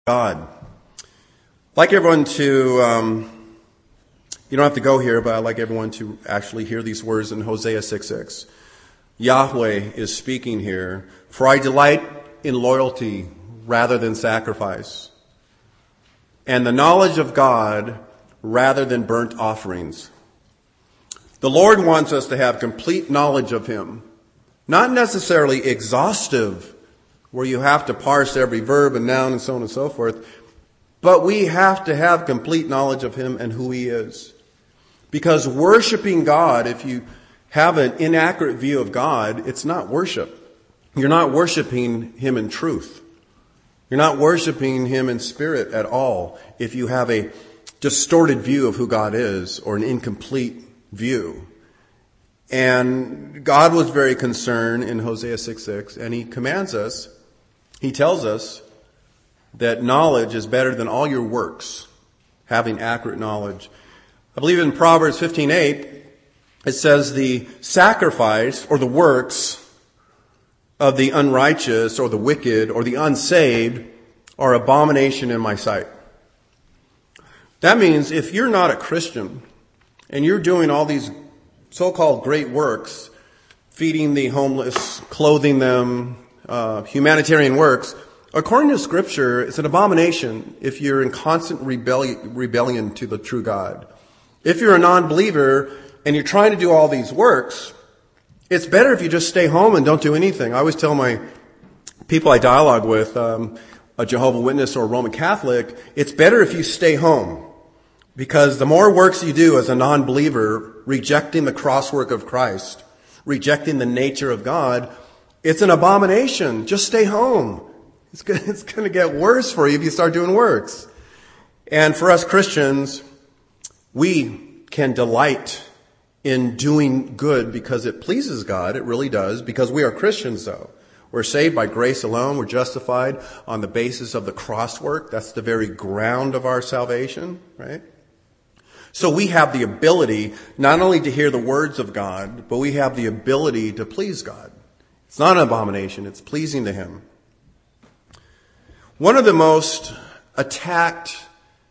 God. I'd like everyone to, you don't have to go here, but I'd like everyone to actually hear these words in Hosea 6:6. Yahweh is speaking here. For I delight in loyalty rather than sacrifice, and the knowledge of God rather than burnt offerings. The Lord wants us to have complete knowledge of Him, not necessarily exhaustive, where you have to parse every verb and noun and so on and so forth, but we have to have complete knowledge of Him and who He is. Because worshiping God, if you have an inaccurate view of God, it's not worship. You're not worshiping Him in truth. You're not worshiping Him in spirit at all if you have a distorted view of who God is or an incomplete view. And God was very concerned in Hosea 6:6, and He commands us, He tells us that knowledge is better than all your works, having accurate knowledge. I believe in Proverbs 15:8, it says the sacrifice or the works of the unrighteous or the wicked or the unsaved are abomination in my sight. That means if you're not a Christian and you're doing all these so-called great works, feeding the homeless, clothing them, humanitarian works, according to Scripture, it's an abomination if you're in constant rebellion to the true God. If you're a non-believer and you're trying to do all these works, it's better if you just stay home and don't do anything. I always tell my people I dialogue with, a Jehovah's Witness or a Roman Catholic, it's better if you stay home. Because the more works you do as a non-believer, rejecting the crosswork of Christ, rejecting the nature of God, it's an abomination. Just stay home. It's going to get worse for you if you start doing works. And for us Christians, we can delight in doing good because it pleases God. It really does, because we are Christians, though. We're saved by grace alone. We're justified on the basis of the crosswork. That's the very ground of our salvation, right? So we have the ability not only to hear the words of God, but we have the ability to please God. It's not an abomination. It's pleasing to Him. One of the most attacked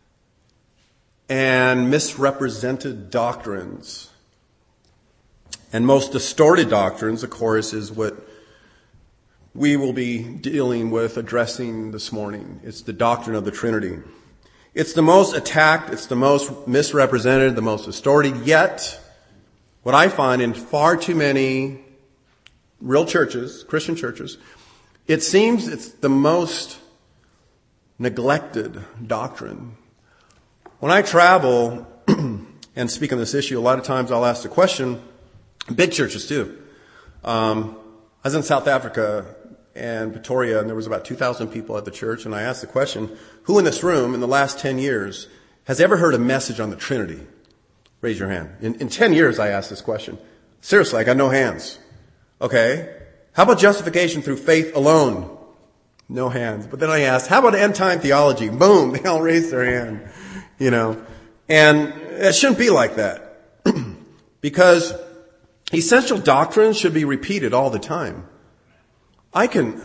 and misrepresented doctrines and most distorted doctrines, of course, is what we will be dealing with, addressing this morning. It's the doctrine of the Trinity. It's the most attacked, it's the most misrepresented, the most distorted, yet what I find in far too many real churches, Christian churches, it seems it's the most neglected doctrine. When I travel and speak on this issue, a lot of times I'll ask the question, big churches too. I was in South Africa and Pretoria, and there was about 2,000 people at the church, and I asked the question, who in this room in the last 10 years has ever heard a message on the Trinity? Raise your hand. In 10 years, I asked this question. Seriously, I got no hands. Okay. How about justification through faith alone? No hands. But then I asked, how about end-time theology? Boom, they all raised their hand. And it shouldn't be like that. Because essential doctrines should be repeated all the time. I can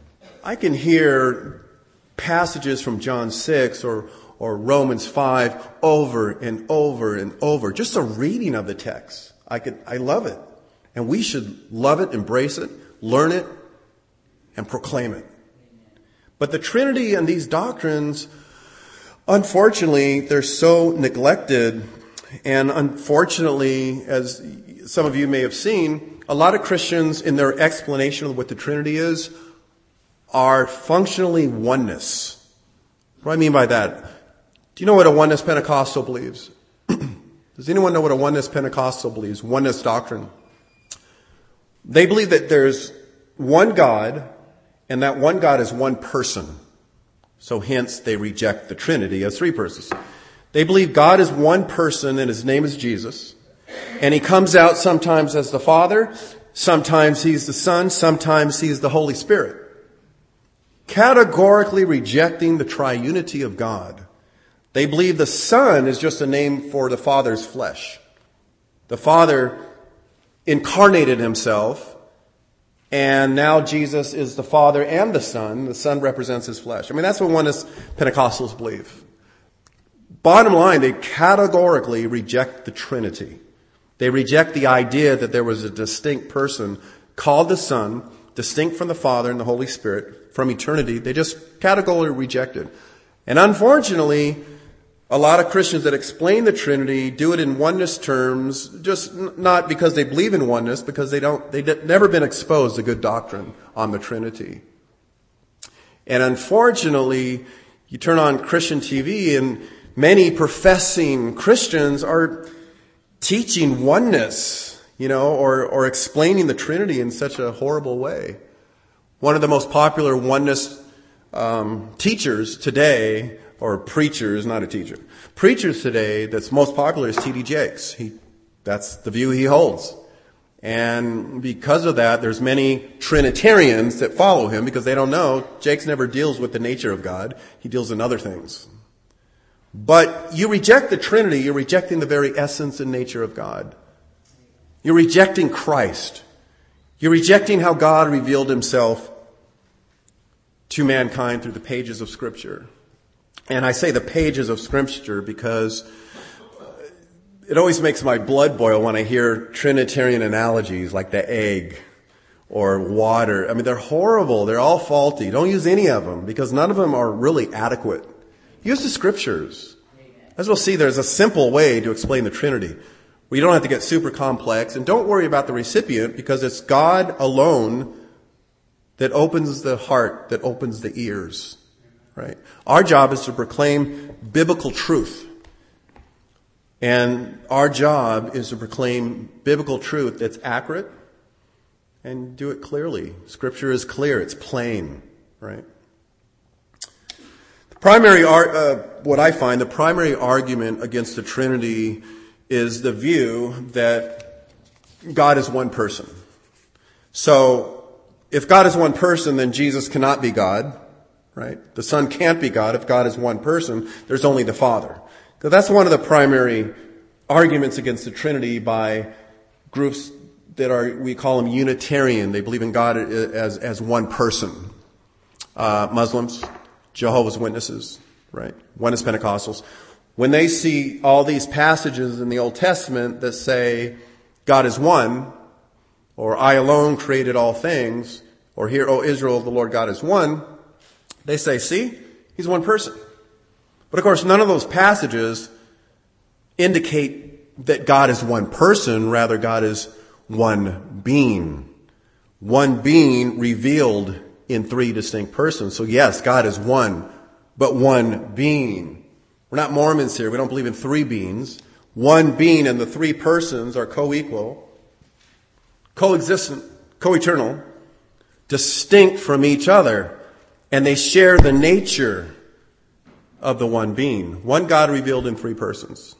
hear passages from John 6 or Romans 5 over and over and over. Just a reading of the text. I love it. And we should love it, embrace it, learn it, and proclaim it. But the Trinity and these doctrines, unfortunately, they're so neglected. And unfortunately, as some of you may have seen, a lot of Christians in their explanation of what the Trinity is are functionally oneness. What do I mean by that? Do you know what a oneness Pentecostal believes? Does anyone know what a oneness Pentecostal believes? Oneness doctrine. They believe that there's one God, and that one God is one person. So hence they reject the Trinity as three persons. They believe God is one person and His name is Jesus. And He comes out sometimes as the Father, sometimes He's the Son, sometimes He's the Holy Spirit. Categorically rejecting the triunity of God. They believe the Son is just a name for the Father's flesh. The Father incarnated Himself And now Jesus is the Father and the Son. The Son represents his flesh. I mean, that's what oneness Pentecostals believe. Bottom line, they categorically reject the Trinity. They reject the idea that there was a distinct person called the Son, distinct from the Father and the Holy Spirit from eternity. They just categorically reject it. And unfortunately, a lot of Christians that explain the Trinity do it in oneness terms, just not because they believe in oneness, because they've never been exposed to good doctrine on the Trinity. And unfortunately, you turn on Christian TV and many professing Christians are teaching oneness, or explaining the Trinity in such a horrible way. One of the most popular oneness teachers today, or preachers, not a teacher, preachers today that's most popular is T.D. Jakes. That's the view he holds. And because of that, there's many Trinitarians that follow him because they don't know. Jakes never deals with the nature of God. He deals in other things. But you reject the Trinity, you're rejecting the very essence and nature of God. You're rejecting Christ. You're rejecting how God revealed himself to mankind through the pages of Scripture. And I say the pages of Scripture because it always makes my blood boil when I hear Trinitarian analogies like the egg or water. I mean, they're horrible. They're all faulty. Don't use any of them because none of them are really adequate. Use the Scriptures. As we'll see, there's a simple way to explain the Trinity. We don't have to get super complex. And don't worry about the recipient because it's God alone that opens the heart, that opens the ears. Right? Our job is to proclaim biblical truth. And our job is to proclaim biblical truth that's accurate and do it clearly. Scripture is clear. It's plain. Right? The primary argument against the Trinity is the view that God is one person. So, if God is one person, then Jesus cannot be God. Right? The Son can't be God. If God is one person, there's only the Father. So that's one of the primary arguments against the Trinity by groups that we call them Unitarian. They believe in God as one person. Muslims, Jehovah's Witnesses, right? Oneness Pentecostals. When they see all these passages in the Old Testament that say God is one, or I alone created all things, or hear, O Israel, the Lord God is one, they say, see, he's one person. But of course, none of those passages indicate that God is one person. Rather, God is one being. One being revealed in three distinct persons. So yes, God is one, but one being. We're not Mormons here. We don't believe in three beings. One being and the three persons are co-equal, coexistent, co-eternal, distinct from each other. And they share the nature of the one being. One God revealed in three persons.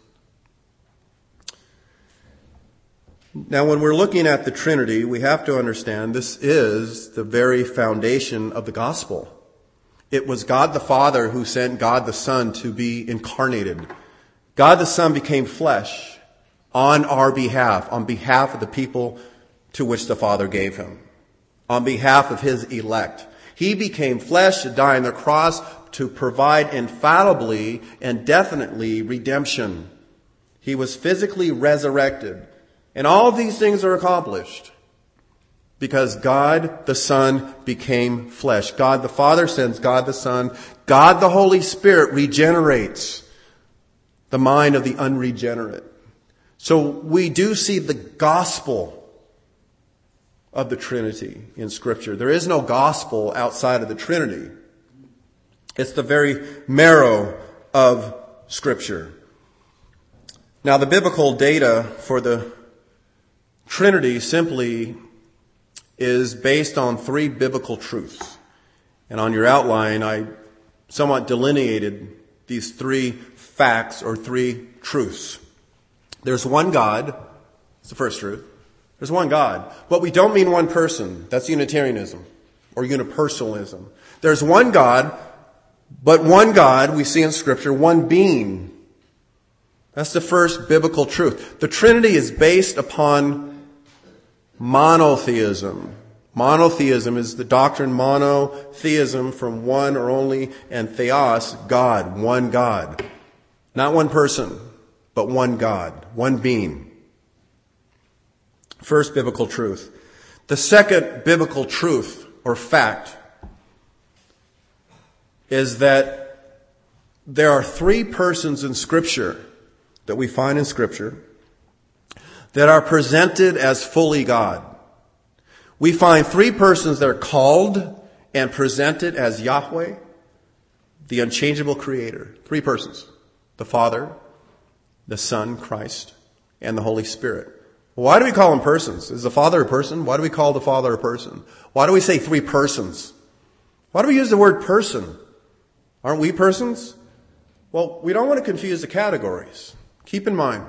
Now, when we're looking at the Trinity, we have to understand this is the very foundation of the gospel. It was God the Father who sent God the Son to be incarnated. God the Son became flesh on our behalf, on behalf of the people to which the Father gave him, on behalf of his elect. He became flesh to die on the cross to provide infallibly and definitely redemption. He was physically resurrected. And all of these things are accomplished because God the Son became flesh. God the Father sends God the Son. God the Holy Spirit regenerates the mind of the unregenerate. So we do see the gospel of the Trinity in Scripture. There is no gospel outside of the Trinity. It's the very marrow of Scripture. Now, the biblical data for the Trinity simply is based on three biblical truths. And on your outline, I somewhat delineated these three facts or three truths. There's one God. It's the first truth. There's one God. But we don't mean one person. That's Unitarianism or unipersonalism. There's one God, but one God we see in Scripture, one being. That's the first biblical truth. The Trinity is based upon monotheism Monotheism is the doctrine, monotheism, from one or only, and theos, God, one God. Not one person, but one God, one being. First biblical truth. The second biblical truth or fact is that there are three persons in Scripture that we find in Scripture that are presented as fully God. We find three persons that are called and presented as Yahweh, the unchangeable Creator. Three persons. The Father, the Son, Christ, and the Holy Spirit. Why do we call them persons? Is the Father a person? Why do we call the Father a person? Why do we say three persons? Why do we use the word person? Aren't we persons? Well, we don't want to confuse the categories. Keep in mind,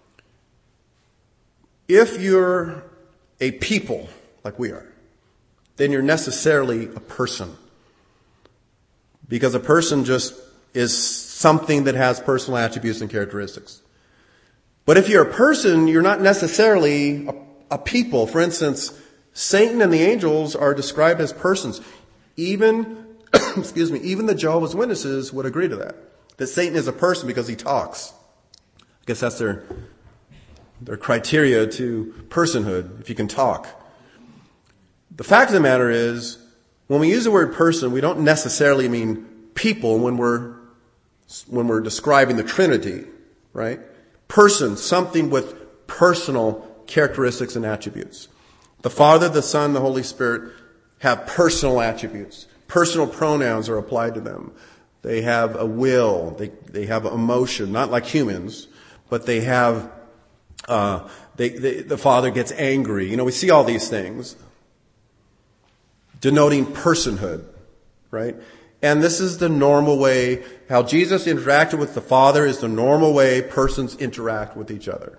if you're a people, like we are, then you're necessarily a person. Because a person just is something that has personal attributes and characteristics. But if you're a person, you're not necessarily a people. For instance, Satan and the angels are described as persons. Even, even the Jehovah's Witnesses would agree to that Satan is a person because he talks. I guess that's their criteria to personhood, if you can talk. The fact of the matter is, when we use the word person, we don't necessarily mean people when we're describing the Trinity, right? Person, something with personal characteristics and attributes. The Father, the Son, the Holy Spirit have personal attributes. Personal pronouns are applied to them. They have a will. They have emotion, not like humans, but they have, the Father gets angry. We see all these things denoting personhood, right? And this is the normal way, how Jesus interacted with the Father is the normal way persons interact with each other.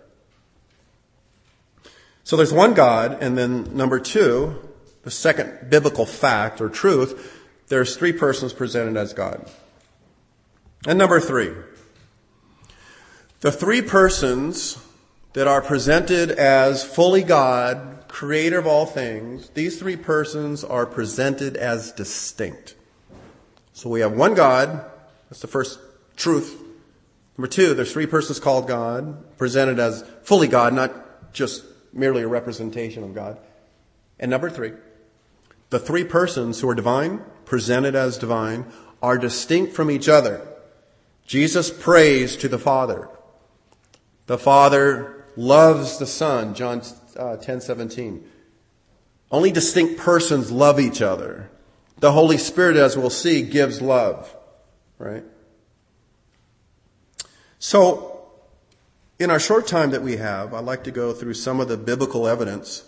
So there's one God, and then number two, the second biblical fact or truth, there's three persons presented as God. And number three, the three persons that are presented as fully God, creator of all things, these three persons are presented as distinct. So we have one God. That's the first truth. Number two, there's three persons called God, presented as fully God, not just merely a representation of God. And number three, the three persons who are divine, presented as divine, are distinct from each other. Jesus prays to the Father. The Father loves the Son, John 10:17. Only distinct persons love each other. The Holy Spirit, as we'll see, gives love, right? So, in our short time that we have, I'd like to go through some of the biblical evidence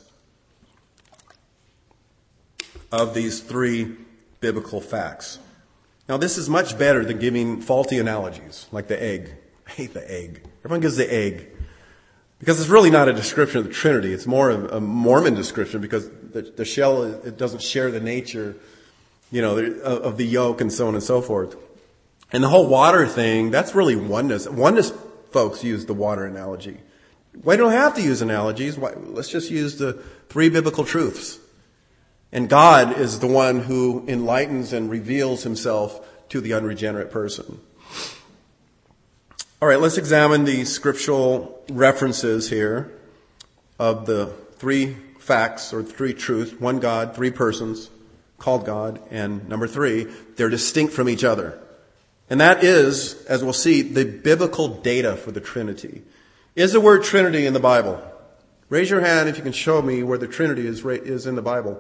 of these three biblical facts. Now, this is much better than giving faulty analogies, like the egg. I hate the egg. Everyone gives the egg. Because it's really not a description of the Trinity. It's more of a Mormon description because the shell, it doesn't share the nature, of the yolk and so on and so forth. And the whole water thing, that's really oneness. Oneness folks use the water analogy. We don't have to use analogies. Let's just use the three biblical truths. And God is the one who enlightens and reveals himself to the unregenerate person. All right, let's examine the scriptural references here of the three facts or three truths. One God, three persons called God, and number three, they're distinct from each other. And that is, as we'll see, the biblical data for the Trinity. Is the word Trinity in the Bible? Raise your hand if you can show me where the Trinity is in the Bible.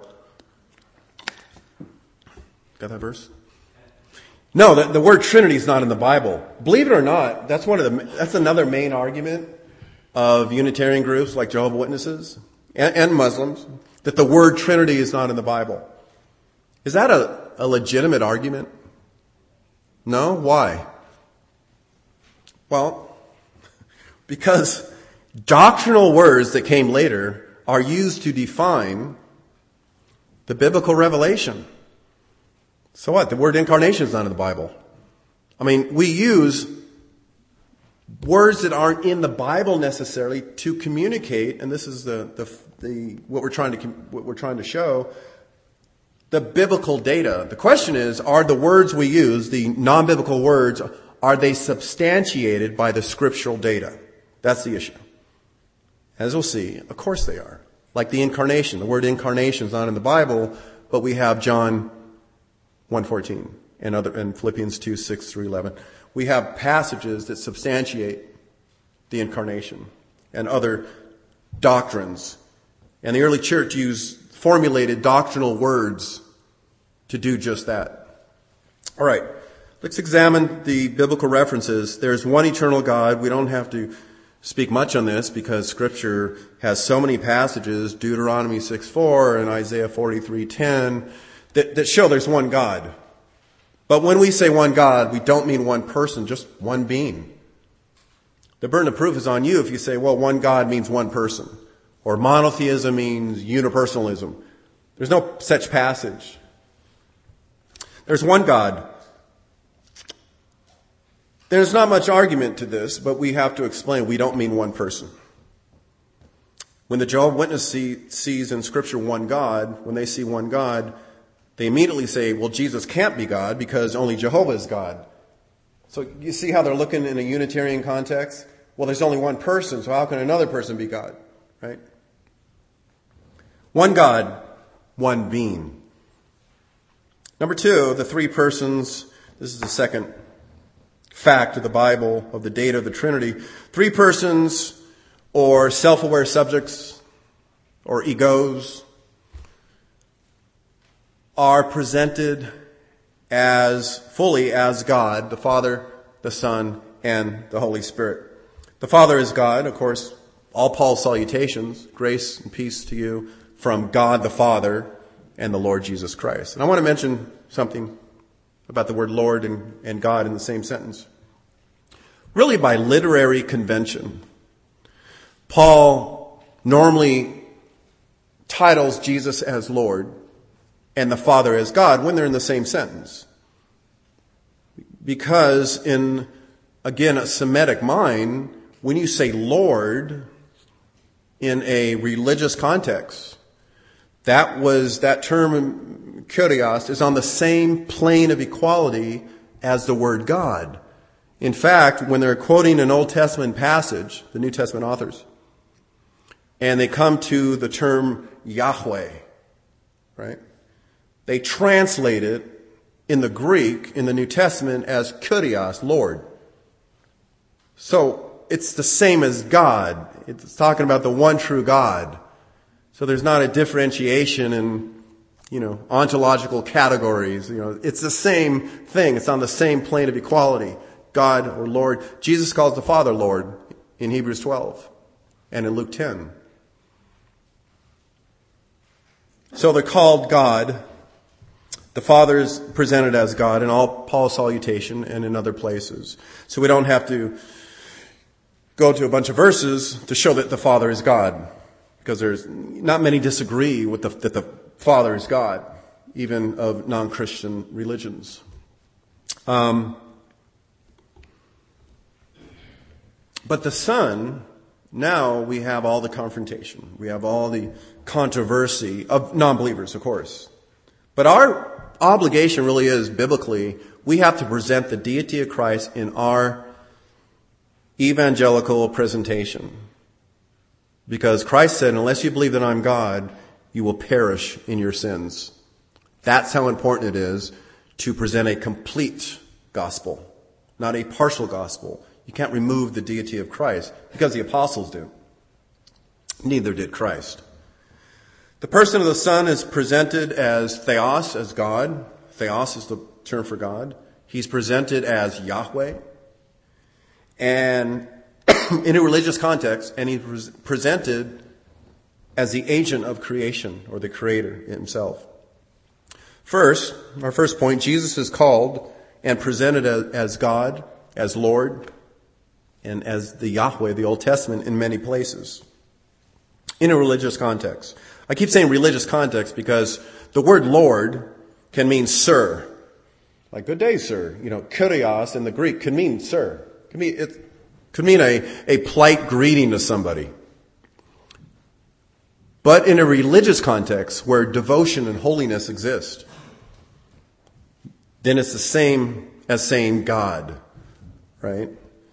Got that verse? No, the word Trinity is not in the Bible. Believe it or not, that's another main argument of Unitarian groups like Jehovah's Witnesses and Muslims, that the word Trinity is not in the Bible. Is that a legitimate argument? No? Why? Well, because doctrinal words that came later are used to define the biblical revelation. So what? The word incarnation is not in the Bible. I mean, we use words that aren't in the Bible necessarily to communicate, and this is what we're trying to show, the biblical data. The question is, are the words we use, the non-biblical words, are they substantiated by the scriptural data? That's the issue. As we'll see, of course they are. Like the incarnation. The word incarnation is not in the Bible, but we have John 1:14 and Philippians 2:6-11. We have passages that substantiate the incarnation and other doctrines. And the early church formulated doctrinal words to do just that. All right, let's examine the biblical references. There's one eternal God. We don't have to speak much on this because Scripture has so many passages, Deuteronomy 6:4 and Isaiah 43:10, that show there's one God. But when we say one God, we don't mean one person, just one being. The burden of proof is on you if you say, well, one God means one person, or monotheism means unipersonalism. There's no such passage. There's one God. There's not much argument to this, but we have to explain we don't mean one person. When the Jehovah's Witness sees in Scripture one God, when they see one God, they immediately say, well, Jesus can't be God because only Jehovah is God. So you see how they're looking in a Unitarian context? Well, there's only one person, so how can another person be God? Right? One God, one being. Number two, the three persons. This is the second fact of the Bible, of the data of the Trinity. Three persons, or self-aware subjects, or egos, are presented as fully as God, the Father, the Son, and the Holy Spirit. The Father is God, of course, all Paul's salutations, grace and peace to you from God the Father and the Lord Jesus Christ. And I want to mention something about the word Lord and God in the same sentence. Really by literary convention, Paul normally titles Jesus as Lord and the Father as God when they're in the same sentence. Because in, again, a Semitic mind, when you say Lord in a religious context, that term Kyrios is on the same plane of equality as the word God. In fact, when they're quoting an Old Testament passage, the New Testament authors, and they come to the term Yahweh, right? They translate it in the Greek, in the New Testament, as Kyrios, Lord. So it's the same as God. It's talking about the one true God. So there's not a differentiation in, ontological categories. It's the same thing. It's on the same plane of equality. God or Lord. Jesus calls the Father Lord in Hebrews 12 and in Luke 10. So they're called God. The Father is presented as God in all Paul's salutation and in other places. So we don't have to go to a bunch of verses to show that the Father is God. Because there's not many disagree with that the Father is God, even of non-Christian religions. But the Son, now we have all the confrontation. We have all the controversy of non-believers, of course. But our obligation really is, biblically, we have to present the deity of Christ in our evangelical presentation. Because Christ said, unless you believe that I'm God, you will perish in your sins. That's how important it is to present a complete gospel, not a partial gospel. You can't remove the deity of Christ because the apostles do. Neither did Christ. The person of the Son is presented as Theos, as God. Theos is the term for God. He's presented as Yahweh. And in a religious context, and he's presented as the agent of creation, or the creator himself. First, our first point, Jesus is called and presented as God, as Lord, and as the Yahweh, the Old Testament, in many places. In a religious context. I keep saying religious context because the word Lord can mean sir. Like, good day, sir. Kyrios in the Greek can mean sir. Could mean a polite greeting to somebody. But in a religious context where devotion and holiness exist, then it's the same as saying God, right?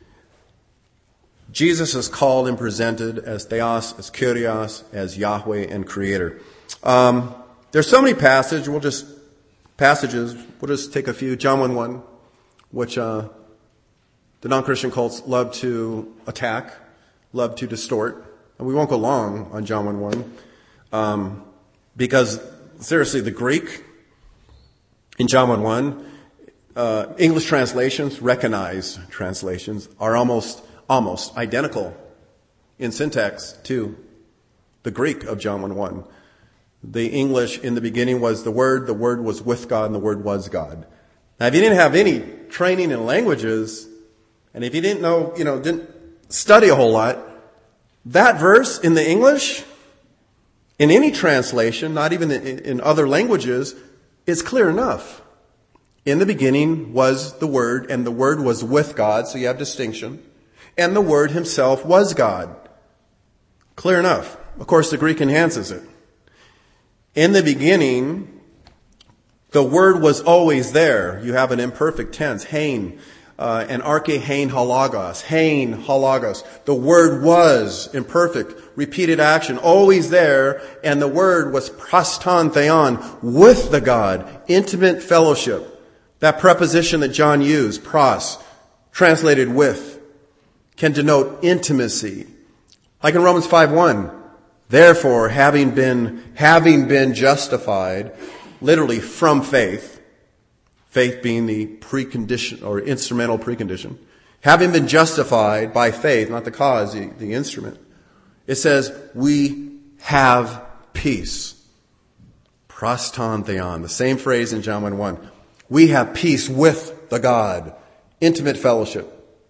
Jesus is called and presented as Theos, as Kyrios, as Yahweh and Creator. There's so many passages. We'll just take a few. John 1:1, which the non-Christian cults love to attack, love to distort. And we won't go long on John 1:1, because seriously, the Greek in John 1:1, English translations, recognized translations, are almost identical in syntax to the Greek of John 1:1. The English, in the beginning was the Word was with God, and the Word was God. Now, if you didn't have any training in languages, and if you didn't study a whole lot, that verse in the English, in any translation, not even in other languages, is clear enough. In the beginning was the Word, and the Word was with God, so you have distinction. And the Word himself was God. Clear enough. Of course, the Greek enhances it. In the beginning, the Word was always there. You have an imperfect tense, hein, and arche hein halagos, hein halagos. The Word was imperfect, repeated action, always there, and the Word was proston theon, with the God, intimate fellowship. That preposition that John used, pros, translated with, can denote intimacy. Like in Romans 5:1, therefore, having been justified, literally from faith being the precondition or instrumental precondition, having been justified by faith, not the cause, the instrument, it says, we have peace. Proston theon, the same phrase in John 1:1. We have peace with the God, intimate fellowship.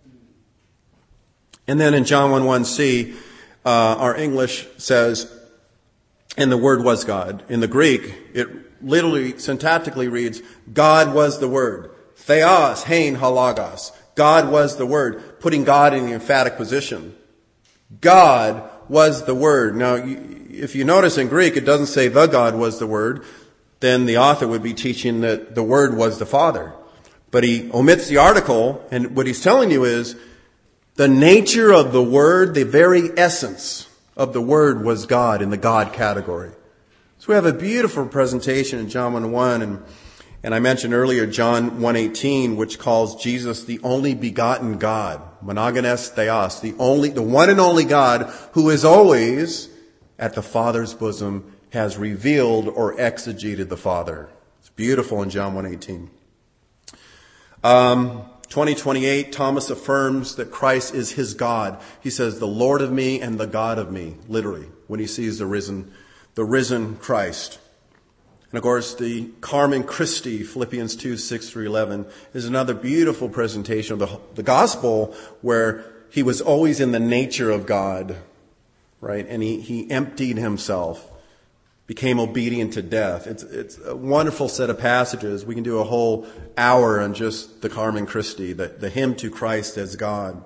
And then in John 1:1c, our English says, and the Word was God. In the Greek, it literally, syntactically reads, God was the Word. Theos, hein, halagos. God was the Word, putting God in the emphatic position. God was the Word. Now, if you notice in Greek, it doesn't say the God was the Word. Then the author would be teaching that the Word was the Father. But he omits the article, and what he's telling you is, the nature of the Word, the very essence of the Word was God in the God category. So we have a beautiful presentation in John 1:1, and I mentioned earlier John 1:18, which calls Jesus the only begotten God, monogenes theos, the one and only God who is always at the Father's bosom, has revealed or exegeted the Father. It's beautiful in John 1:18. 20:28, Thomas affirms that Christ is his God. He says, the Lord of me and the God of me, literally, when he sees the risen Christ. And of course, the Carmen Christi, Philippians 2:6-11, is another beautiful presentation of the gospel where he was always in the nature of God, right? And he emptied himself, became obedient to death. It's a wonderful set of passages. We can do a whole hour on just the Carmen Christi, the hymn to Christ as God.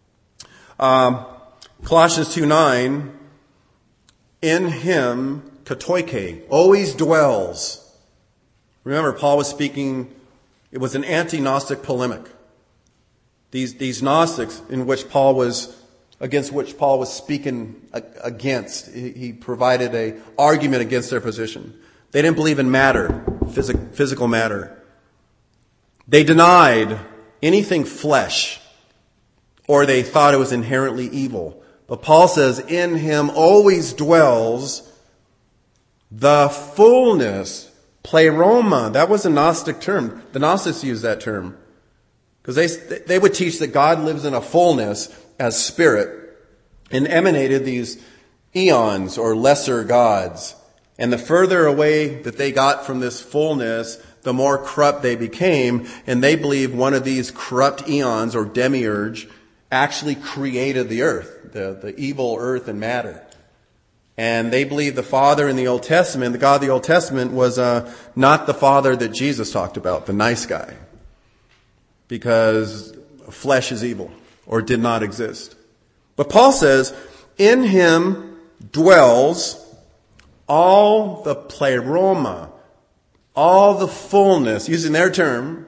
Colossians 2:9, in him, katoike, always dwells. Remember, Paul was speaking, it was an anti-Gnostic polemic. These Gnostics against which Paul was speaking against. He provided an argument against their position. They didn't believe in matter, physical matter. They denied anything flesh, or they thought it was inherently evil. But Paul says, in him always dwells the fullness, pleroma. That was a Gnostic term. The Gnostics used that term. Because they would teach that God lives in a fullness as spirit, and emanated these eons or lesser gods. And the further away that they got from this fullness, the more corrupt they became. And they believe one of these corrupt eons or demiurge actually created the earth, the evil earth and matter. And they believe the Father in the Old Testament, the God of the Old Testament, was not the Father that Jesus talked about, the nice guy. Because flesh is evil. or did not exist. But Paul says, in him dwells all the pleroma, all the fullness, using their term,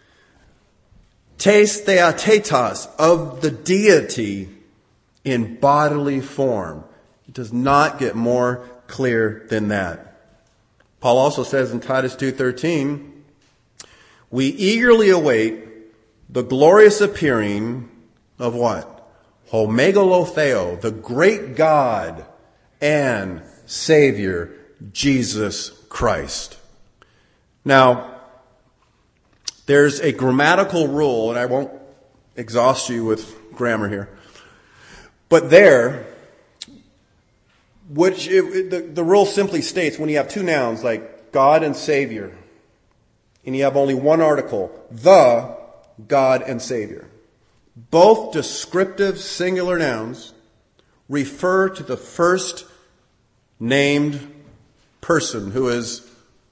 tes theatetos, of the deity in bodily form. It does not get more clear than that. Paul also says in Titus 2:13, we eagerly await the glorious appearing of what? Homegalotheo, the great God and Savior, Jesus Christ. Now, there's a grammatical rule, and I won't exhaust you with grammar here, but the rule simply states when you have two nouns like God and Savior, and you have only one article, the God and Savior, both descriptive singular nouns refer to the first named person, who is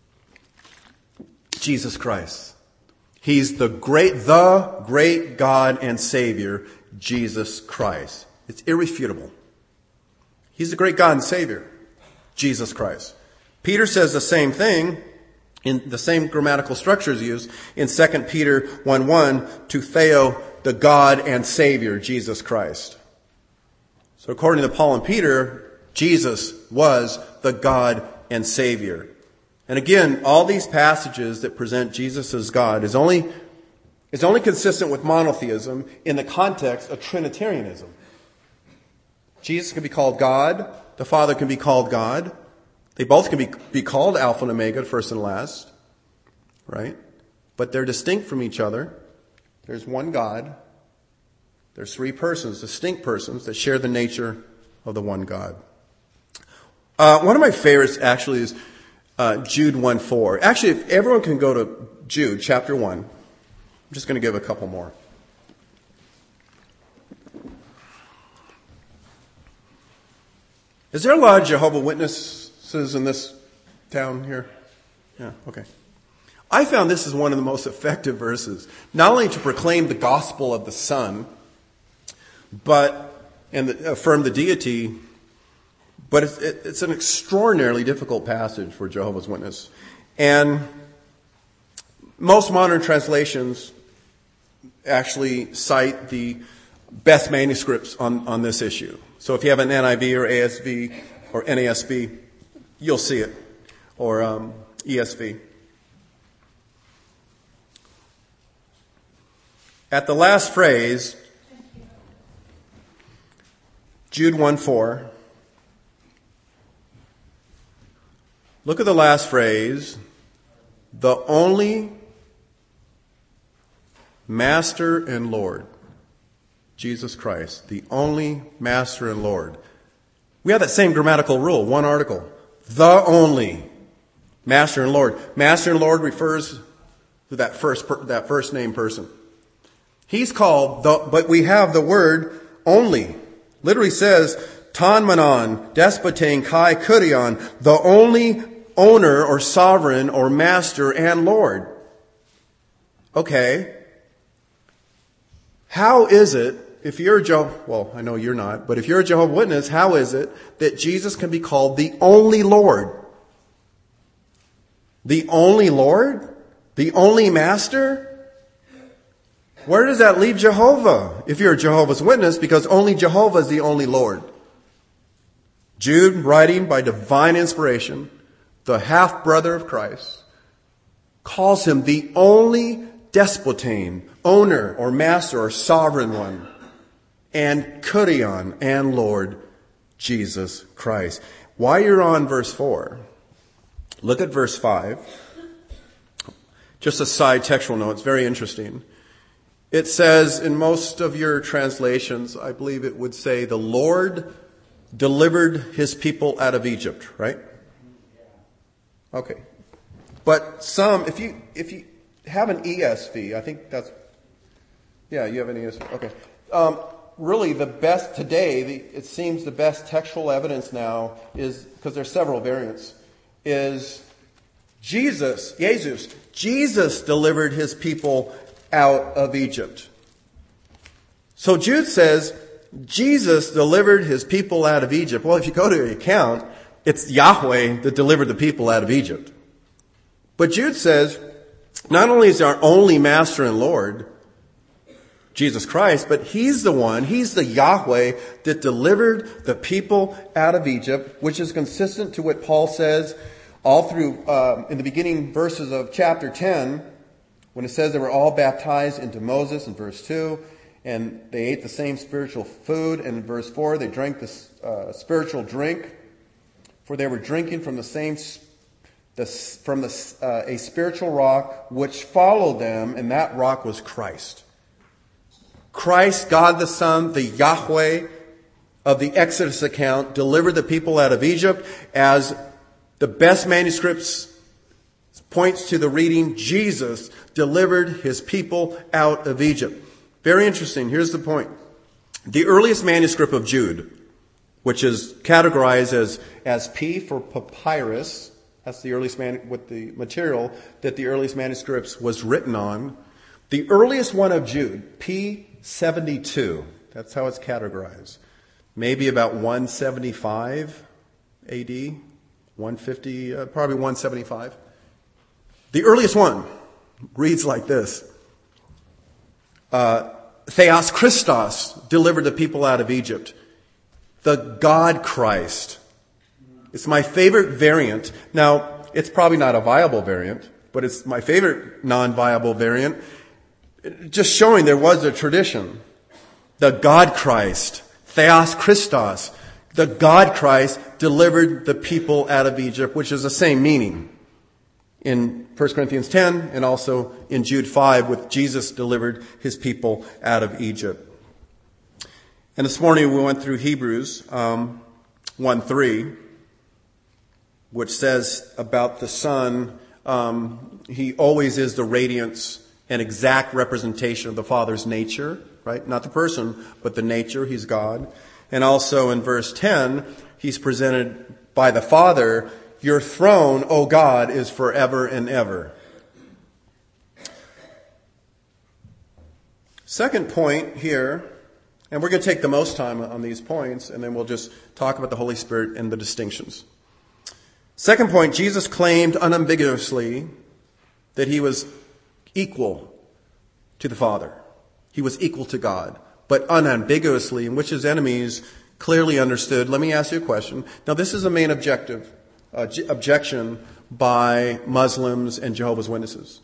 Jesus Christ. He's the great God and Savior, Jesus Christ. It's irrefutable. He's the great God and Savior, Jesus Christ. Peter says the same thing, in the same grammatical structure is used in 2 Peter 1:1, to Theo, the God and Savior, Jesus Christ. So according to Paul and Peter, Jesus was the God and Savior. And again, all these passages that present Jesus as God is only consistent with monotheism in the context of Trinitarianism. Jesus can be called God. The Father can be called God. They both can be called Alpha and Omega, first and last. Right? But they're distinct from each other. There's one God. There's three persons, distinct persons, that share the nature of the one God. One of my favorites actually is Jude 1:4. Actually, if everyone can go to Jude chapter 1. I'm just going to give a couple more. Is there a lot of Jehovah's Witnesses in this town here? Yeah, okay. I found this is one of the most effective verses, not only to proclaim the gospel of the Son, and affirm the deity, but it's an extraordinarily difficult passage for Jehovah's Witness. And most modern translations actually cite the best manuscripts on this issue. So if you have an NIV or ASV or NASB, you'll see it, or ESV. At the last phrase, Jude 1:4, look at the last phrase, the only Master and Lord, Jesus Christ, the only Master and Lord. We have that same grammatical rule, one article, the only Master and Lord. Master and Lord refers to that first name person. He's called, but we have the word only. Literally says, ton manon, despotein kai kurion, the only owner or sovereign or master and Lord. Okay. How is it, if you're I know you're not, but if you're a Jehovah's Witness, how is it that Jesus can be called the only Lord? The only Lord? The only Master? Where does that leave Jehovah if you're a Jehovah's Witness? Because only Jehovah is the only Lord. Jude, writing by divine inspiration, the half-brother of Christ, calls him the only despotein, owner or master or sovereign one, and kurion and Lord, Jesus Christ. While you're on verse 4, look at verse 5. Just a side textual note, it's very interesting. It says in most of your translations, I believe it would say, the Lord delivered his people out of Egypt, right? Okay. But some, if you have an ESV, I think that's, yeah, you have an ESV. Okay. Really the best today, it seems the best textual evidence now is, because there's several variants, is Jesus delivered his people out of Egypt. So Jude says, Jesus delivered his people out of Egypt. Well, if you go to the account, it's Yahweh that delivered the people out of Egypt. But Jude says, not only is our only master and Lord Jesus Christ, but he's the Yahweh that delivered the people out of Egypt, which is consistent to what Paul says all through, in the beginning verses of chapter 10, when it says they were all baptized into Moses in verse 2, and they ate the same spiritual food. And in verse 4, they drank this spiritual drink, for they were drinking from a spiritual rock which followed them, and that rock was Christ. Christ, God the Son, the Yahweh of the Exodus account, delivered the people out of Egypt. As the best manuscripts points to the reading, Jesus delivered his people out of Egypt. Very interesting. Here's the point. The earliest manuscript of Jude, which is categorized as P for papyrus, that's the earliest with the material that the earliest manuscripts was written on. The earliest one of Jude, P72, that's how it's categorized. Maybe about 175 AD, 150, probably 175. The earliest one reads like this. Theos Christos delivered the people out of Egypt. The God Christ. It's my favorite variant. Now, it's probably not a viable variant, but it's my favorite non-viable variant. Just showing there was a tradition. The God Christ. Theos Christos. The God Christ delivered the people out of Egypt, which is the same meaning in 1 Corinthians 10 and also in Jude 5 with Jesus delivered his people out of Egypt. And this morning we went through Hebrews 1:3, which says about the Son, he always is the radiance and exact representation of the Father's nature, right? Not the person, but the nature. He's God. And also in verse 10, he's presented by the Father, your throne, O God, is forever and ever. Second point here, and we're going to take the most time on these points, and then we'll just talk about the Holy Spirit and the distinctions. Second point, Jesus claimed unambiguously that he was equal to the Father. He was equal to God, but unambiguously, in which his enemies clearly understood. Let me ask you a question. Now, this is a main objection by Muslims and Jehovah's Witnesses.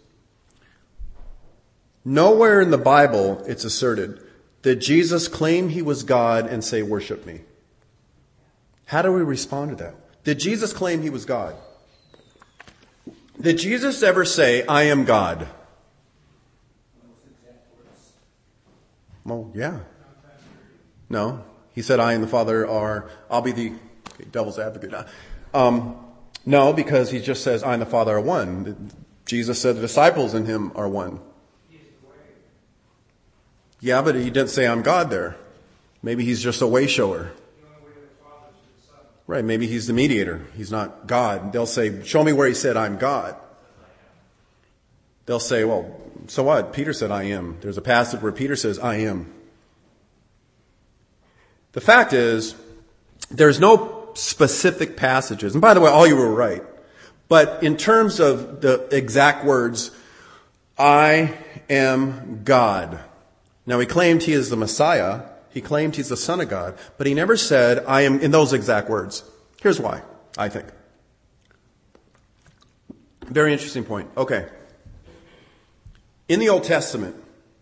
Nowhere in the Bible it's asserted that Jesus claimed he was God and say, worship me. How do we respond to that? Did Jesus claim he was God? Did Jesus ever say, I am God? Well, yeah. No. He said, I and the Father I'll be the devil's advocate. No, because he just says, I and the Father are one. Jesus said the disciples and him are one. Yeah, but he didn't say I'm God there. Maybe he's just a way shower. Right, maybe he's the mediator. He's not God. They'll say, show me where he said I'm God. They'll say, well, so what? Peter said I am. There's a passage where Peter says I am. The fact is, there's no specific passages. And by the way, all you were right. But in terms of the exact words, I am God. Now, he claimed he is the Messiah. He claimed he's the Son of God. But he never said, I am, in those exact words. Here's why, I think. Very interesting point. Okay. In the Old Testament,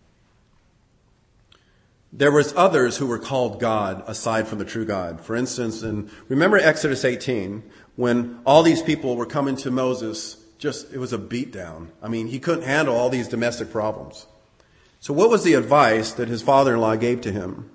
there was others who were called God aside from the true God. For instance, remember Exodus 18, when all these people were coming to Moses, it was a beatdown. I mean, he couldn't handle all these domestic problems. So what was the advice that his father-in-law gave to him?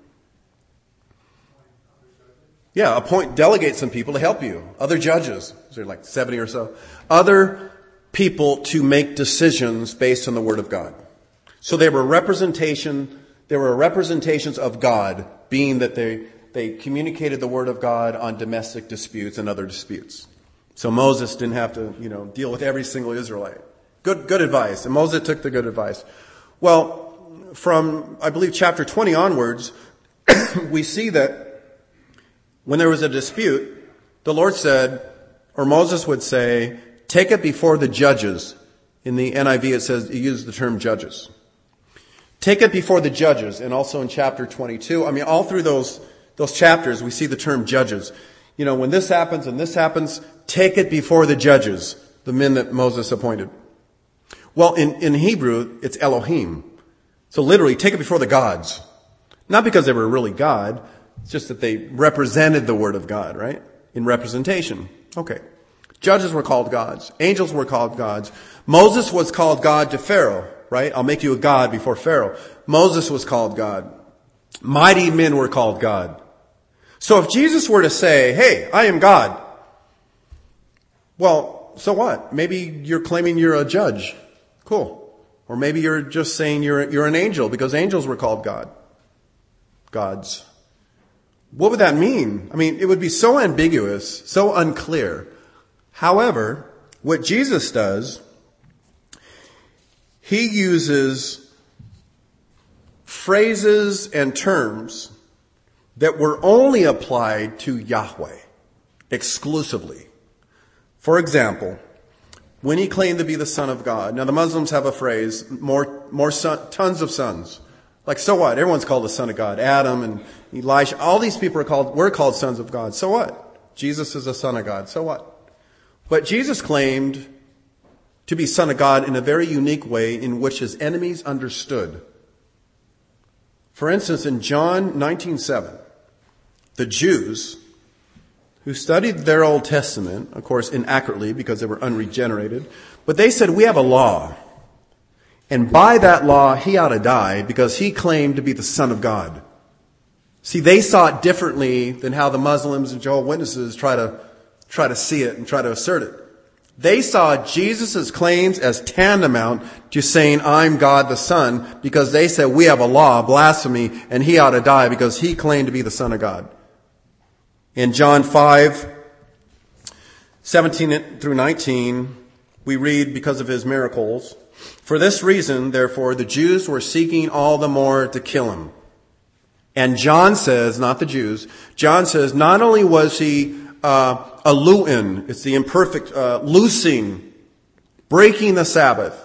Yeah, delegate some people to help you. Other judges. There are like 70 or so. Other people to make decisions based on the Word of God. So there were representations of God, being that they communicated the Word of God on domestic disputes and other disputes. So Moses didn't have to, deal with every single Israelite. Good advice. And Moses took the good advice. Well, from, I believe, chapter 20 onwards, we see that when there was a dispute, the Lord said, or Moses would say, take it before the judges. In the NIV it says, he used the term judges. Take it before the judges. And also in chapter 22, all through those chapters, we see the term judges. When this happens and this happens, take it before the judges, the men that Moses appointed. Well, in Hebrew, it's Elohim. So literally, take it before the gods. Not because they were really God. It's just that they represented the word of God, right? In representation. Okay. Judges were called gods. Angels were called gods. Moses was called God to Pharaoh, right? I'll make you a god before Pharaoh. Moses was called God. Mighty men were called God. So if Jesus were to say, hey, I am God, well, so what? Maybe you're claiming you're a judge. Cool. Or maybe you're just saying you're an angel because angels were called gods. What would that mean? It would be so ambiguous, so unclear. However, what Jesus does, he uses phrases and terms that were only applied to Yahweh exclusively. For example, when he claimed to be the Son of God. Now the Muslims have a phrase, tons of sons. Like, so what? Everyone's called the Son of God. Adam and Elisha, all these people were called sons of God. So what? Jesus is a son of God. So what? But Jesus claimed to be Son of God in a very unique way in which his enemies understood. For instance, in John 19:7, the Jews who studied their Old Testament, of course inaccurately because they were unregenerated, but they said, we have a law. And by that law, he ought to die because he claimed to be the Son of God. See, they saw it differently than how the Muslims and Jehovah's Witnesses try to see it and try to assert it. They saw Jesus' claims as tantamount to saying, I'm God the Son, because they said, we have a law, blasphemy, and he ought to die because he claimed to be the Son of God. In John 5:17 through 19, we read, because of his miracles, for this reason, therefore, the Jews were seeking all the more to kill him. And John says, not the Jews, John says, not only was he a lu'in, it's the imperfect, loosing, breaking the Sabbath,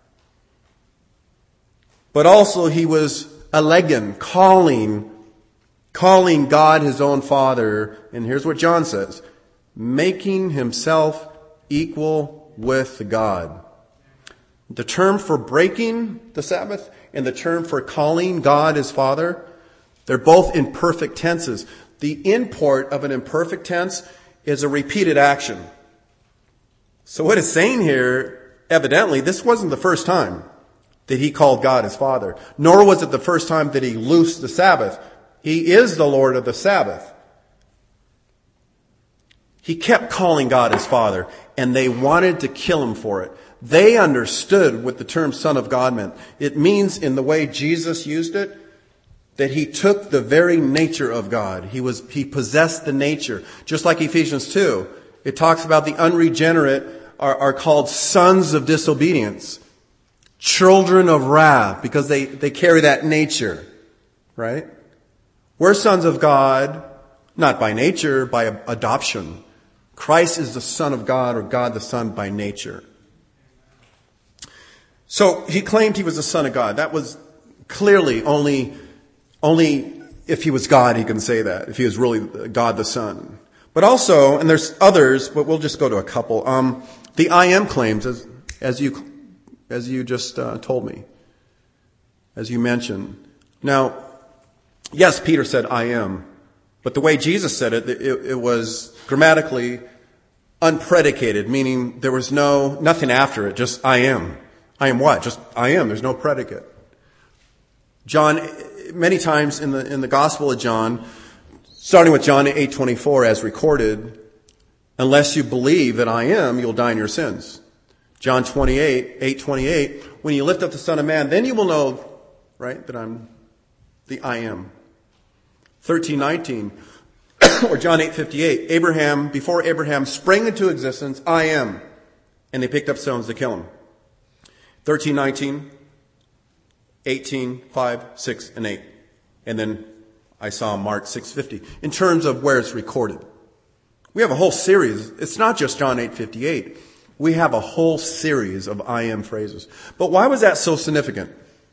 but also he was a legan, calling God his own Father, and here's what John says, making himself equal with God. The term for breaking the Sabbath and the term for calling God his Father, they're both in perfect tenses. The import of an imperfect tense is a repeated action. So what it's saying here, evidently, this wasn't the first time that he called God his Father, nor was it the first time that he loosed the Sabbath. He is the Lord of the Sabbath. He kept calling God his Father, and they wanted to kill him for it. They understood what the term Son of God meant. It means, in the way Jesus used it, that he took the very nature of God. He possessed the nature. Just like Ephesians 2, it talks about the unregenerate are called sons of disobedience, children of wrath, because they carry that nature, right? We're sons of God, not by nature, by adoption. Christ is the Son of God, or God the Son by nature. So he claimed he was the Son of God. That was clearly only if he was God he can say that, if he was really God the Son. But also, and there's others, but we'll just go to a couple. The I am claims, as you just told me, as you mentioned. Now, yes, Peter said I am, but the way Jesus said it was grammatically unpredicated, meaning there was nothing after it, just I am. I am what? Just I am. There's no predicate. John, many times in the Gospel of John, starting with John 8:24 as recorded, unless you believe that I am, you'll die in your sins. John 8:28, when you lift up the Son of Man, then you will know, right, that I'm the I am. 13:19, or John 8:58, before Abraham sprang into existence, I am. And they picked up stones to kill him. 13:19, 18, 5, 6, and 8. And then I saw Mark 6:50 in terms of where it's recorded. We have a whole series. It's not just John 8:58. We have a whole series of I am phrases. But why was that so significant?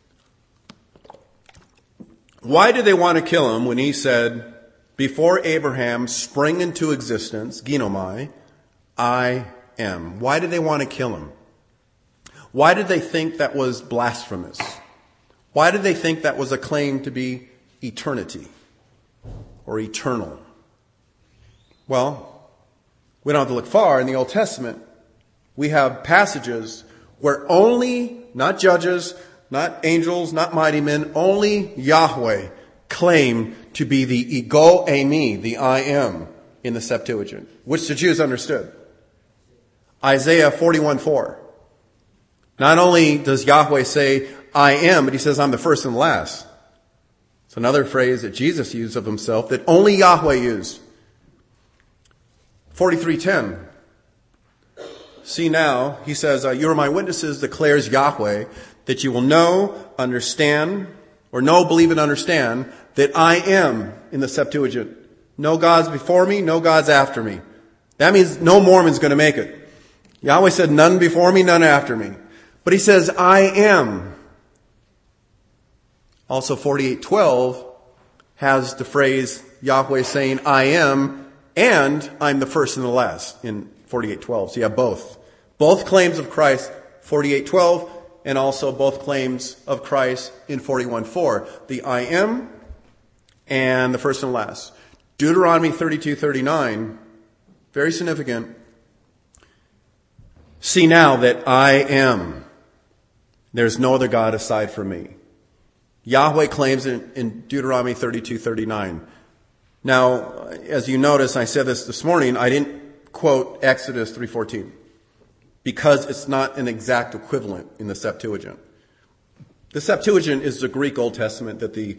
Why did they want to kill him when he said, before Abraham sprang into existence, ginomai, I am? Why did they want to kill him? Why did they think that was blasphemous? Why did they think that was a claim to be eternity or eternal? Well, we don't have to look far. In the Old Testament, we have passages where only, not judges, not angels, not mighty men, only Yahweh claimed to be the ego eimi, the I am, in the Septuagint, which the Jews understood. Isaiah 41:4. Not only does Yahweh say, I am, but he says, I'm the first and the last. It's another phrase that Jesus used of himself that only Yahweh used. 43:10. See now, he says, you are my witnesses, declares Yahweh, that you will know, understand, or know, believe, and understand that I am, in the Septuagint. No gods before me, no gods after me. That means no Mormon's going to make it. Yahweh said, none before me, none after me. But he says, I am. Also 48:12 has the phrase Yahweh saying, I am, and I'm the first and the last in 48:12. So you have both. Both claims of Christ, 48:12, and also both claims of Christ in 41:4. The I am and the first and last. Deuteronomy 32:39, very significant. See now that I am. There's no other God aside from me. Yahweh claims it in Deuteronomy 32:39. Now, as you notice, I said this morning, I didn't quote Exodus 3:14 because it's not an exact equivalent in the Septuagint. The Septuagint is the Greek Old Testament that the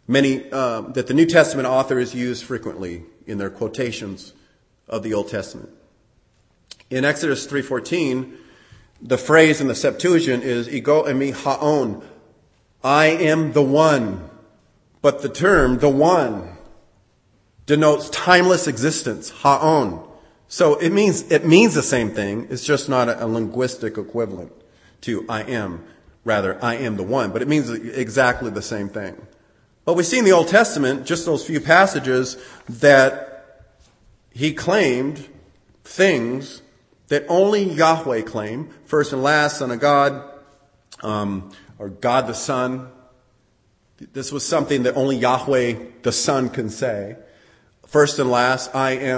New Testament authors use frequently in their quotations of the Old Testament. In Exodus 3:14, the phrase in the Septuagint is ego eimi haon. I am the one. But the term, the one, denotes timeless existence, haon. So it means the same thing. It's just not a linguistic equivalent to I am. Rather, I am the one. But it means exactly the same thing. But we see in the Old Testament, just those few passages, that he claimed things that only Yahweh claimed. First and last, Son of God, or God the Son. This was something that only Yahweh the Son can say. First and last,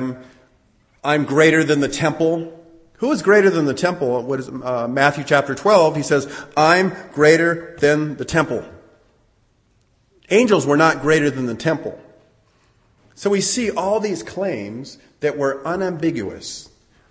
I'm greater than the temple. Who is greater than the temple? What is Matthew chapter 12? He says, I'm greater than the temple. Angels were not greater than the temple. So we see all these claims that were unambiguous,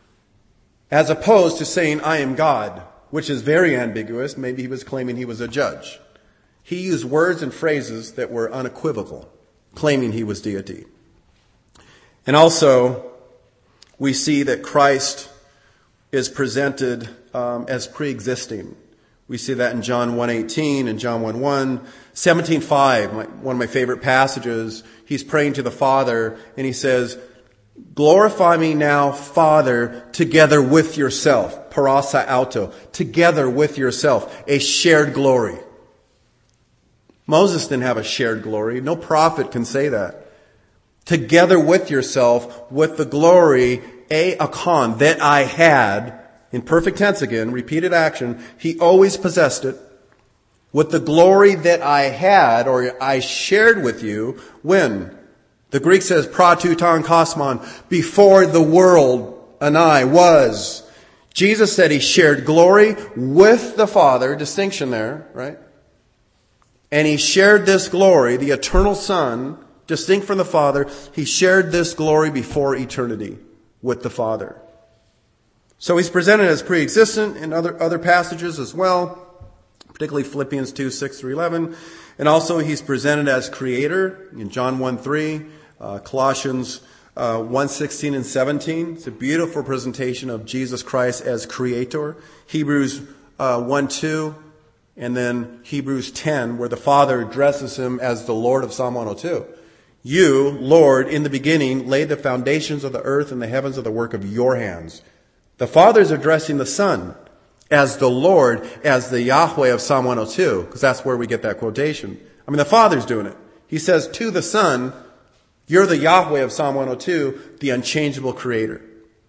as opposed to saying, I am God, which is very ambiguous. Maybe he was claiming he was a judge. He used words and phrases that were unequivocal, claiming he was deity. And also, we see that Christ is presented as pre-existing. We see that in John 1:18 and John 1:1. 17:5, one of my favorite passages, he's praying to the Father, and he says, glorify me now, Father, together with yourself. Parasa auto, together with yourself. A shared glory. Moses didn't have a shared glory. No prophet can say that. Together with yourself, with the glory, akon, that I had, in perfect tense again, repeated action, he always possessed it. With the glory that I had, or I shared with you, when? The Greek says, pratuton kosmon, before the world, anai, was. Jesus said he shared glory with the Father, distinction there, right? And he shared this glory, the eternal Son, distinct from the Father, he shared this glory before eternity with the Father. So he's presented as pre-existent in other passages as well, particularly Philippians 2:6-11. And also he's presented as creator in John 1:3, Colossians 1:16 and 17. It's a beautiful presentation of Jesus Christ as creator. Hebrews 1:2 And then Hebrews 10, where the Father addresses him as the Lord of Psalm 102. You, Lord, in the beginning laid the foundations of the earth, and the heavens are the work of your hands. The Father is addressing the Son as the Lord, as the Yahweh of Psalm 102, because that's where we get that quotation. I mean, the Father's doing it. He says to the Son, you're the Yahweh of Psalm 102, the unchangeable creator.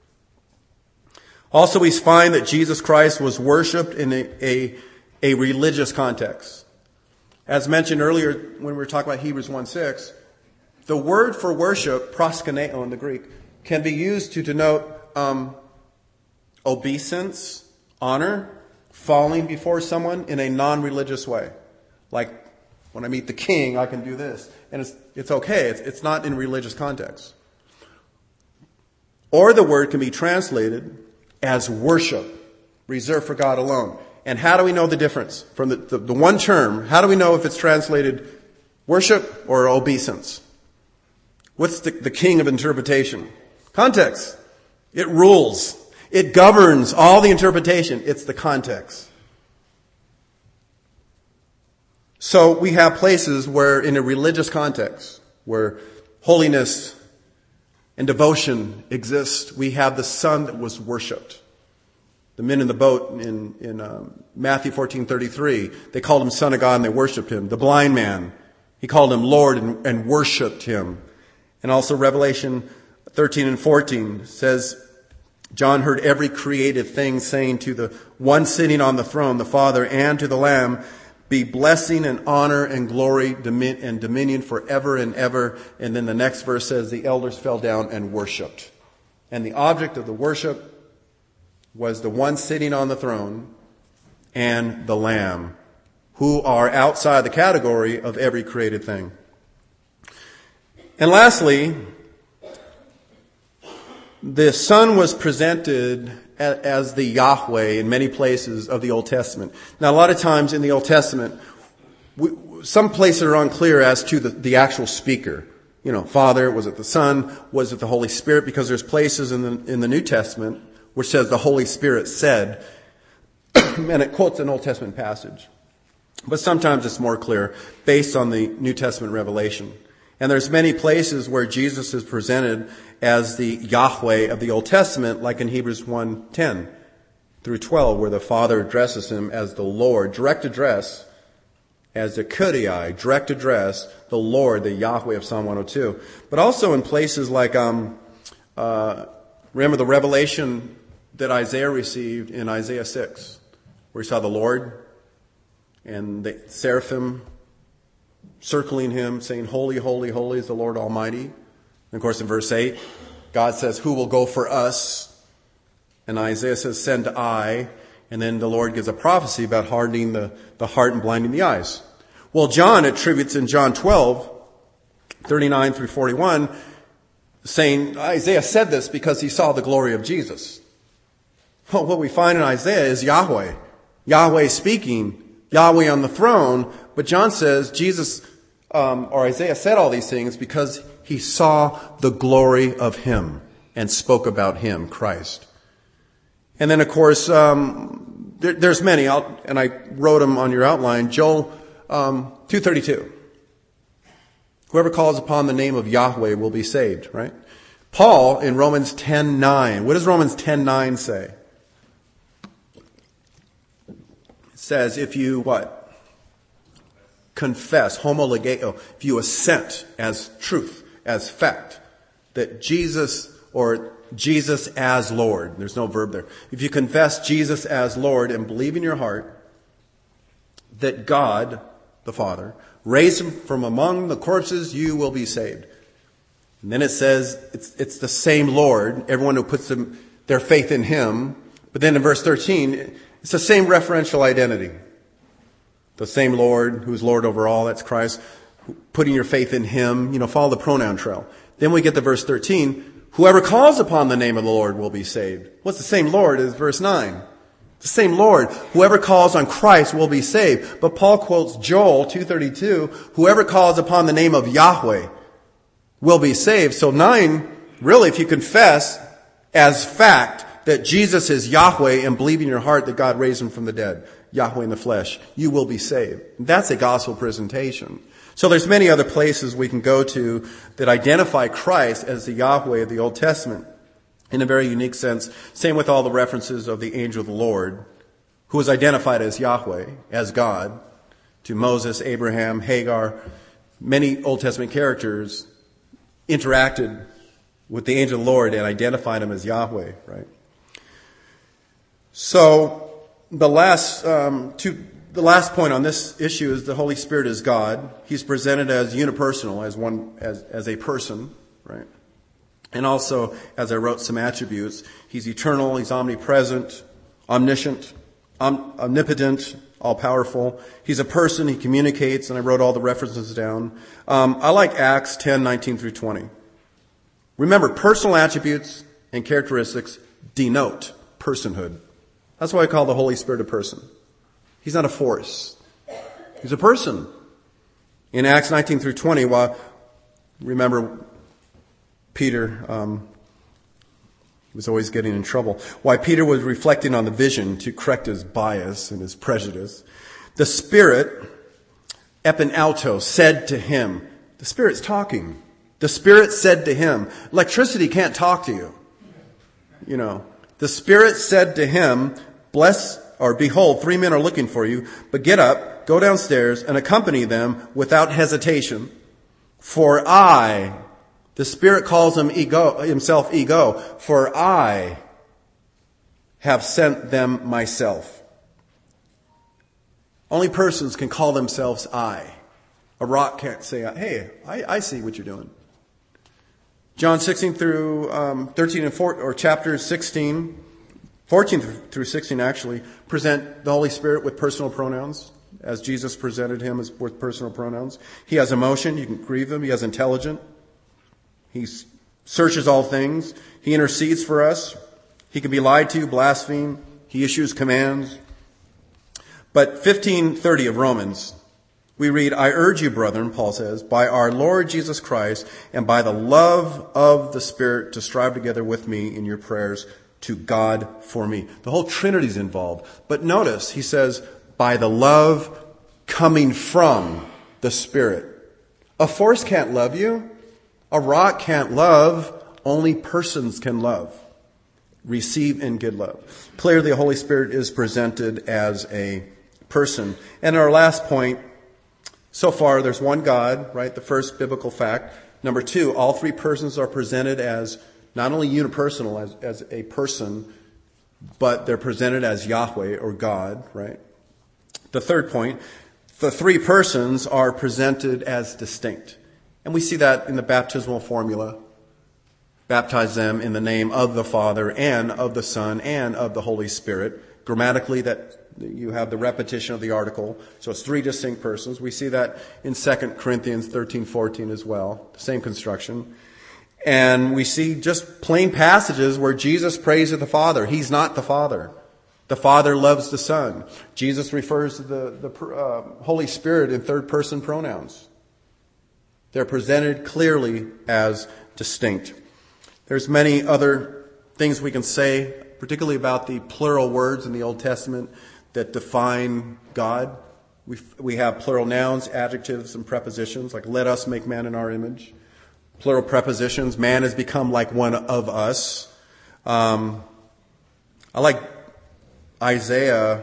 Also, we find that Jesus Christ was worshipped in a religious context. As mentioned earlier when we were talking about Hebrews 1:6, the word for worship, proskuneo in the Greek, can be used to denote obeisance, honor, falling before someone in a non-religious way. Like when I meet the king, I can do this. And it's okay. It's not in religious context. Or the word can be translated as worship, reserved for God alone. And how do we know the difference? From the one term, how do we know if it's translated worship or obeisance? What's the king of interpretation? Context. It rules. It governs all the interpretation. It's the context. So we have places where in a religious context, where holiness and devotion exist, we have the Son that was worshipped. The men in the boat in Matthew 14:33, they called him Son of God and they worshipped him. The blind man, he called him Lord and worshipped him. And also Revelation 13 and 14 says, John heard every created thing saying to the one sitting on the throne, the Father, and to the Lamb, be blessing and honor and glory and dominion forever and ever. And then the next verse says, the elders fell down and worshipped. And the object of the worship was the one sitting on the throne and the Lamb, who are outside the category of every created thing. And lastly, the Son was presented as the Yahweh in many places of the Old Testament. Now, a lot of times in the Old Testament, some places are unclear as to the actual speaker. You know, Father, was it the Son? Was it the Holy Spirit? Because there's places in the New Testament which says the Holy Spirit said, and it quotes an Old Testament passage. But sometimes it's more clear based on the New Testament revelation. And there's many places where Jesus is presented as the Yahweh of the Old Testament, like in Hebrews 1:10 through 12, where the Father addresses him as the Lord, direct address, as the Kuriai, direct address, the Lord, the Yahweh of Psalm 102. But also in places like, remember the revelation that Isaiah received in Isaiah 6, where he saw the Lord and the seraphim circling him, saying, holy, holy, holy is the Lord Almighty. And of course in verse 8, God says, who will go for us? And Isaiah says, send I. And then the Lord gives a prophecy about hardening the heart and blinding the eyes. Well, John attributes in John 12, 39 through 41, saying Isaiah said this because he saw the glory of Jesus. Well, what we find in Isaiah is Yahweh. Yahweh speaking, Yahweh on the throne. But John says Jesus, or Isaiah said all these things because he saw the glory of him and spoke about him, Christ. And then, of course, there's many, and I wrote them on your outline. Joel 2:32. Whoever calls upon the name of Yahweh will be saved, right? Paul in Romans 10:9. What does Romans 10:9 say? It says, if you what? Confess, homologeo, if you assent as truth, as fact, that Jesus, or Jesus as Lord, there's no verb there. If you confess Jesus as Lord and believe in your heart that God, the Father, raised him from among the corpses, you will be saved. And then it says it's the same Lord, everyone who puts their faith in him. But then in verse 13, it's the same referential identity. The same Lord who's Lord over all, that's Christ, putting your faith in him, follow the pronoun trail. Then we get to verse 13, whoever calls upon the name of the Lord will be saved. What's the same Lord as verse 9? The same Lord. Whoever calls on Christ will be saved. But Paul quotes Joel 2:32, whoever calls upon the name of Yahweh will be saved. So 9, really, if you confess as fact that Jesus is Yahweh and believe in your heart that God raised him from the dead, Yahweh in the flesh, you will be saved. That's a gospel presentation. So there's many other places we can go to that identify Christ as the Yahweh of the Old Testament in a very unique sense. Same with all the references of the angel of the Lord, who was identified as Yahweh, as God, to Moses, Abraham, Hagar. Many Old Testament characters interacted with the angel of the Lord and identified him as Yahweh, right? So the last point on this issue is the Holy Spirit is God. He's presented as unipersonal, as a person, right? And also, as I wrote, some attributes. He's eternal, he's omnipresent, omniscient, omnipotent, all-powerful. He's a person, he communicates, and I wrote all the references down. I like Acts 10:19 through 20. Remember, personal attributes and characteristics denote personhood. That's why I call the Holy Spirit a person. He's not a force. He's a person. In Acts 19 through 20, remember Peter was always getting in trouble. Why Peter was reflecting on the vision to correct his bias and his prejudice. The Spirit, epinautos, said to him, the Spirit's talking. The Spirit said to him, electricity can't talk to you. You know, the Spirit said to him, behold, 3 men are looking for you, but get up, go downstairs, and accompany them without hesitation. For the Spirit calls himself ego, for I have sent them myself. Only persons can call themselves I. A rock can't say, hey, I see what you're doing. John 16 through 13 and 14, or chapter 16, 14 through 16 actually, present the Holy Spirit with personal pronouns, as Jesus presented him with personal pronouns. He has emotion, you can grieve him. He has intelligence. He searches all things. He intercedes for us. He can be lied to, blasphemed. He issues commands. But 15:30 of Romans, we read, I urge you, brethren, Paul says, by our Lord Jesus Christ and by the love of the Spirit to strive together with me in your prayers to God for me. The whole Trinity is involved. But notice, he says, by the love coming from the Spirit. A force can't love you. A rock can't love. Only persons can love. Receive and give love. Clearly, the Holy Spirit is presented as a person. And our last point, so far, there's one God, right? The first biblical fact. Number two, all three persons are presented as not only unipersonal, as a person, but they're presented as Yahweh or God, right? The third point, the three persons are presented as distinct. And we see that in the baptismal formula. Baptize them in the name of the Father and of the Son and of the Holy Spirit. Grammatically, that you have the repetition of the article. So it's three distinct persons. We see that in 2 Corinthians 13:14 as well. The same construction. And we see just plain passages where Jesus prays to the Father. He's not the Father. The Father loves the Son. Jesus refers to the Holy Spirit in third person pronouns. They're presented clearly as distinct. There's many other things we can say, particularly about the plural words in the Old Testament that define God. We have plural nouns, adjectives, and prepositions, like let us make man in our image. Plural prepositions, man has become like one of us. I like Isaiah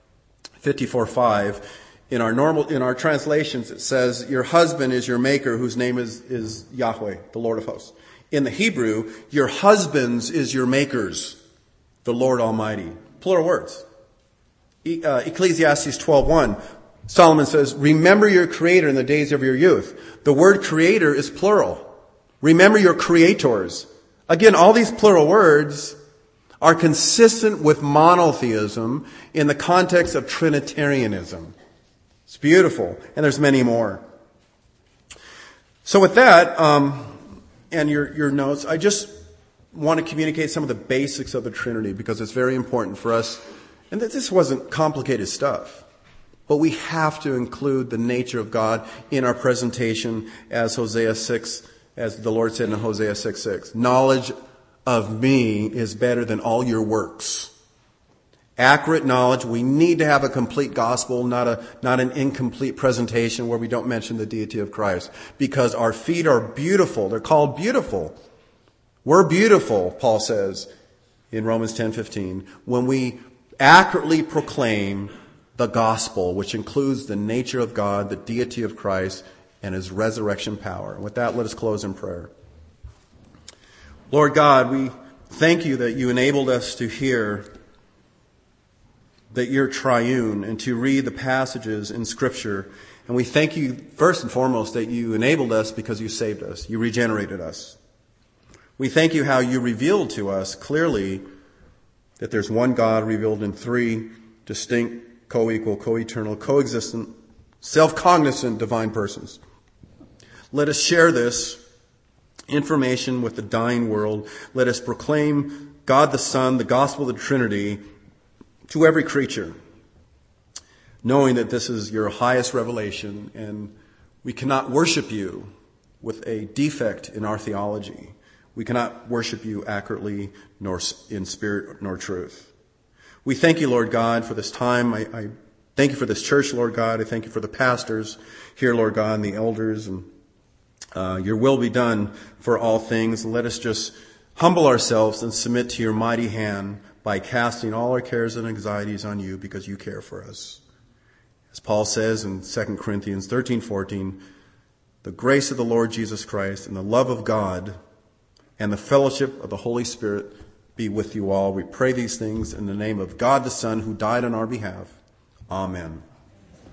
54:5. In our translations, it says, your husband is your maker, whose name is Yahweh, the Lord of hosts. In the Hebrew, your husbands is your makers, the Lord Almighty. Plural words. Ecclesiastes 12:1, Solomon says, remember your creator in the days of your youth. The word creator is plural. Remember your creators. Again, all these plural words are consistent with monotheism in the context of Trinitarianism. It's beautiful, and there's many more. So with that, and your notes, I just want to communicate some of the basics of the Trinity because it's very important for us. And that this wasn't complicated stuff. But we have to include the nature of God in our presentation as the Lord said in Hosea 6:6. Knowledge of me is better than all your works. accurate knowledge. We need to have a complete gospel, not an incomplete presentation where we don't mention the deity of Christ. Because our feet are beautiful. They're called beautiful. We're beautiful, Paul says in Romans 10:15, when we accurately proclaim the gospel, which includes the nature of God, the deity of Christ, and his resurrection power. And with that, let us close in prayer. Lord God, we thank you that you enabled us to hear that you're triune and to read the passages in Scripture. And we thank you first and foremost that you enabled us because you saved us. You regenerated us. We thank you how you revealed to us clearly that there's one God revealed in three distinct, co-equal, co-eternal, coexistent, self-cognizant divine persons. Let us share this information with the dying world. Let us proclaim God the Son, the gospel of the Trinity, to every creature, knowing that this is your highest revelation, and we cannot worship you with a defect in our theology. We cannot worship you accurately, nor in spirit, nor truth. We thank you, Lord God, for this time. I thank you for this church, Lord God. I thank you for the pastors here, Lord God, and the elders. And your will be done for all things. Let us just humble ourselves and submit to your mighty hand by casting all our cares and anxieties on you because you care for us. As Paul says in 2 Corinthians 13:14, the grace of the Lord Jesus Christ and the love of God and the fellowship of the Holy Spirit be with you all. We pray these things in the name of God the Son who died on our behalf. Amen.